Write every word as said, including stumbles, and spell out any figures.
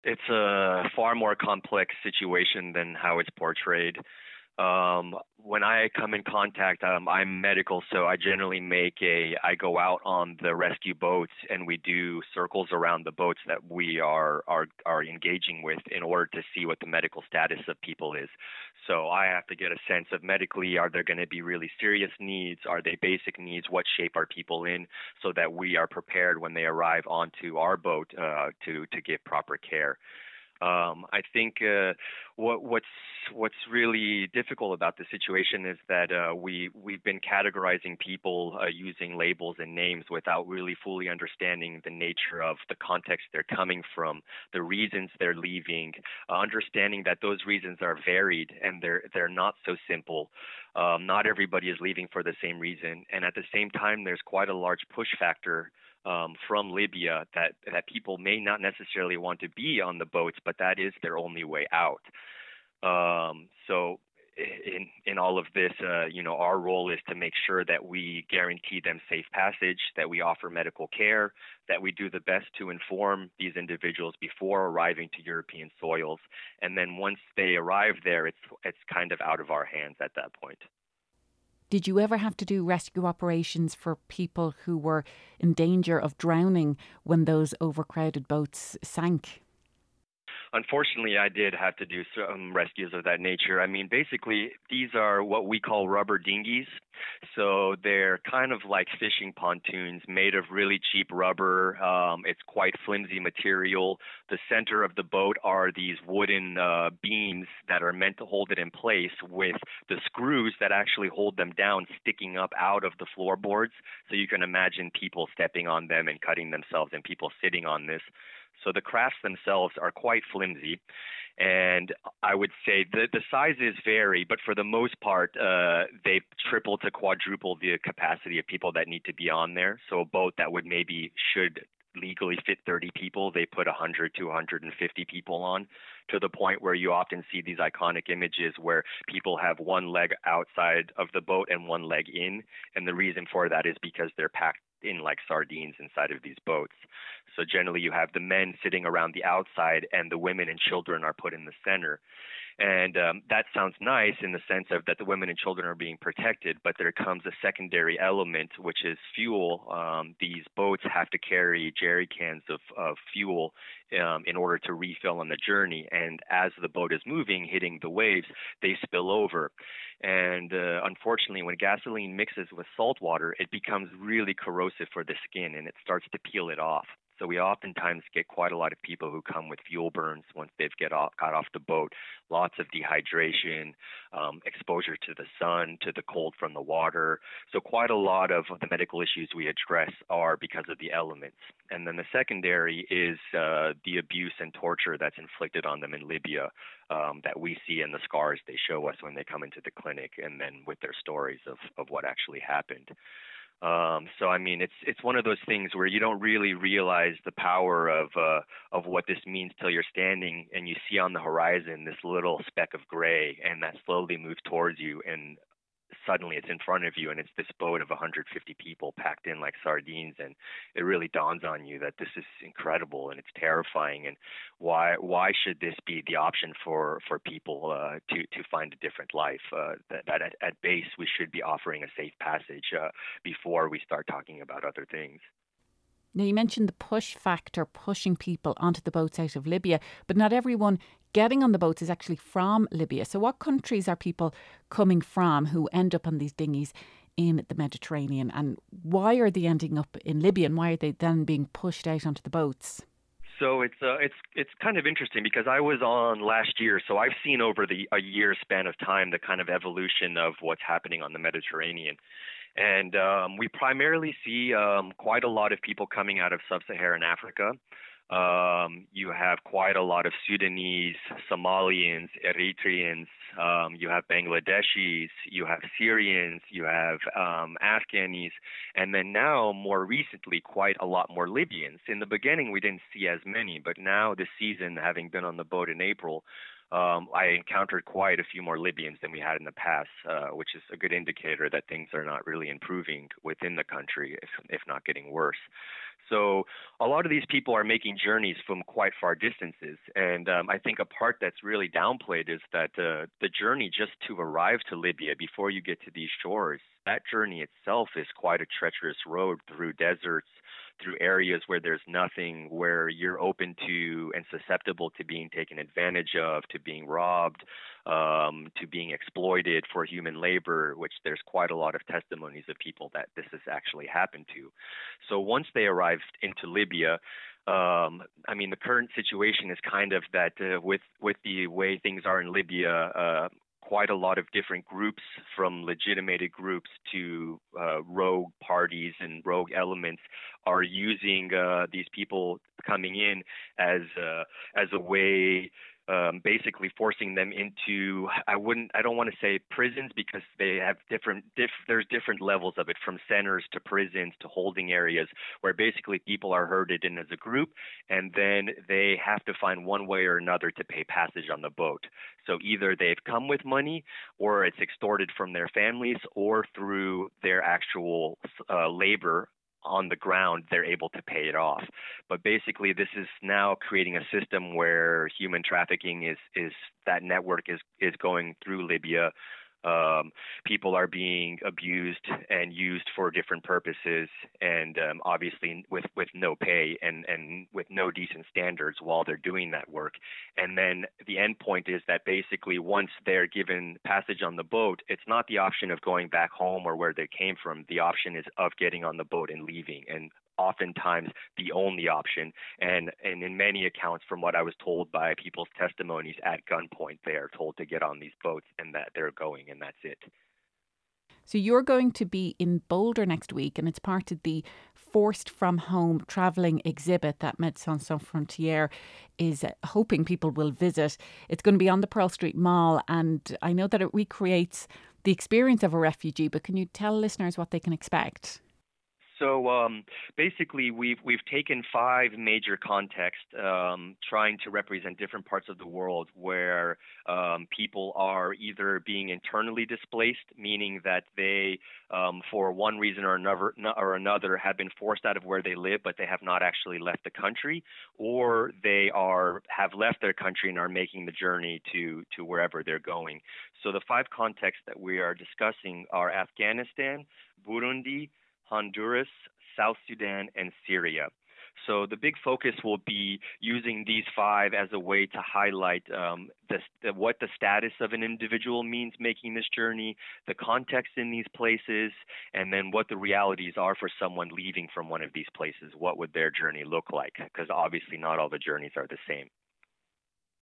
It's a far more complex situation than how it's portrayed. Um, when I come in contact, um, I'm medical, so I generally make a, I go out on the rescue boats and we do circles around the boats that we are, are, are engaging with in order to see what the medical status of people is. So I have to get a sense of medically, are there going to be really serious needs? Are they basic needs? What shape are people in so that we are prepared when they arrive onto our boat uh, to, to give proper care. Um, I think uh, what, what's what's really difficult about the situation is that uh, we we've been categorizing people uh, using labels and names without really fully understanding the nature of the context they're coming from, the reasons they're leaving, uh, understanding that those reasons are varied and they're they're not so simple. Um, not everybody is leaving for the same reason, and at the same time, there's quite a large push factor um, from Libya that, that people may not necessarily want to be on the boats, but that is their only way out. Um, so in in all of this, uh, you know, our role is to make sure that we guarantee them safe passage, that we offer medical care, that we do the best to inform these individuals before arriving to European soils. And then once they arrive there, it's it's kind of out of our hands at that point. Did you ever have to do rescue operations for people who were in danger of drowning when those overcrowded boats sank? Unfortunately, I did have to do some rescues of that nature. I mean, basically, these are what we call rubber dinghies. So they're kind of like fishing pontoons made of really cheap rubber. Um, it's quite flimsy material. The center of the boat are these wooden uh, beams that are meant to hold it in place with the screws that actually hold them down sticking up out of the floorboards. So you can imagine people stepping on them and cutting themselves and people sitting on this. So the crafts themselves are quite flimsy, and I would say the, the sizes vary, but for the most part, uh, they triple to quadruple the capacity of people that need to be on there. So a boat that would maybe should legally fit thirty people, they put one hundred to one hundred fifty people on, to the point where you often see these iconic images where people have one leg outside of the boat and one leg in, and the reason for that is because they're packed in like sardines inside of these boats. So generally you have the men sitting around the outside and the women and children are put in the center. And um, that sounds nice in the sense of that the women and children are being protected, but there comes a secondary element, which is fuel. Um, these boats have to carry jerry cans of, of fuel um, in order to refill on the journey. And as the boat is moving, hitting the waves, they spill over. And uh, unfortunately, when gasoline mixes with salt water, it becomes really corrosive for the skin and it starts to peel it off. So we oftentimes get quite a lot of people who come with fuel burns once they've get off, got off the boat, lots of dehydration, um, exposure to the sun, to the cold from the water. So quite a lot of the medical issues we address are because of the elements. And then the secondary is uh, the abuse and torture that's inflicted on them in Libya um, that we see in the scars they show us when they come into the clinic and then with their stories of, of what actually happened. Um, so I mean, it's it's one of those things where you don't really realize the power of uh, of what this means till you're standing and you see on the horizon this little speck of gray, and that slowly moves towards you, and suddenly it's in front of you, and it's this boat of one hundred fifty people packed in like sardines, and it really dawns on you that this is incredible and it's terrifying, and why why should this be the option for for people uh, to to find a different life? Uh, that, that at, at base we should be offering a safe passage uh, before we start talking about other things. Now, you mentioned the push factor, pushing people onto the boats out of Libya, but not everyone getting on the boats is actually from Libya. So what countries are people coming from who end up on these dinghies in the Mediterranean? And why are they ending up in Libya, and why are they then being pushed out onto the boats? So it's uh, it's it's kind of interesting because I was on last year, so I've seen over the a year span of time the kind of evolution of what's happening on the Mediterranean. And um, we primarily see um, quite a lot of people coming out of sub-Saharan Africa. Um, you have quite a lot of Sudanese, Somalians, Eritreans, um, you have Bangladeshis, you have Syrians, you have um, Afghanis, and then now, more recently, quite a lot more Libyans. In the beginning, we didn't see as many, but now this season, having been on the boat in April, Um, I encountered quite a few more Libyans than we had in the past, uh, which is a good indicator that things are not really improving within the country, if, if not getting worse. So a lot of these people are making journeys from quite far distances. And um, I think a part that's really downplayed is that uh, the journey just to arrive to Libya before you get to these shores, that journey itself is quite a treacherous road through deserts, through areas where there's nothing, where you're open to and susceptible to being taken advantage of, to being robbed, um, to being exploited for human labor, which there's quite a lot of testimonies of people that this has actually happened to. So once they arrived into Libya, um, I mean, the current situation is kind of that uh, with with the way things are in Libya, uh, quite a lot of different groups, from legitimated groups to uh, rogue parties and rogue elements, are using uh, these people coming in as uh, as a way, um, basically forcing them into, I wouldn't, I don't want to say prisons, because they have different, diff, there's different levels of it, from centers to prisons to holding areas, where basically people are herded in as a group, and then they have to find one way or another to pay passage on the boat. So either they've come with money, or it's extorted from their families, or through their actual uh, labor on the ground, they're able to pay it off. But basically, this is now creating a system where human trafficking is, is that network is, is going through Libya. Um, people are being abused and used for different purposes, and um, obviously with, with no pay and, and with no decent standards while they're doing that work. And then the end point is that basically once they're given passage on the boat, it's not the option of going back home or where they came from. The option is of getting on the boat and leaving, and oftentimes the only option. And, and in many accounts, from what I was told by people's testimonies, at gunpoint, they are told to get on these boats and that they're going, and that's it. So you're going to be in Boulder next week, and it's part of the Forced From Home travelling exhibit that Médecins Sans Frontières is hoping people will visit. It's going to be on the Pearl Street Mall, and I know that it recreates the experience of a refugee, but can you tell listeners what they can expect? So um, basically, we've we've taken five major contexts, um, trying to represent different parts of the world where um, people are either being internally displaced, meaning that they, um, for one reason or another, or another, have been forced out of where they live, but they have not actually left the country, or they are have left their country and are making the journey to to wherever they're going. So the five contexts that we are discussing are Afghanistan, Burundi, Honduras, South Sudan, and Syria. So the big focus will be using these five as a way to highlight um, the, the, what the status of an individual means making this journey, the context in these places, and then what the realities are for someone leaving from one of these places. What would their journey look like? Because obviously not all the journeys are the same.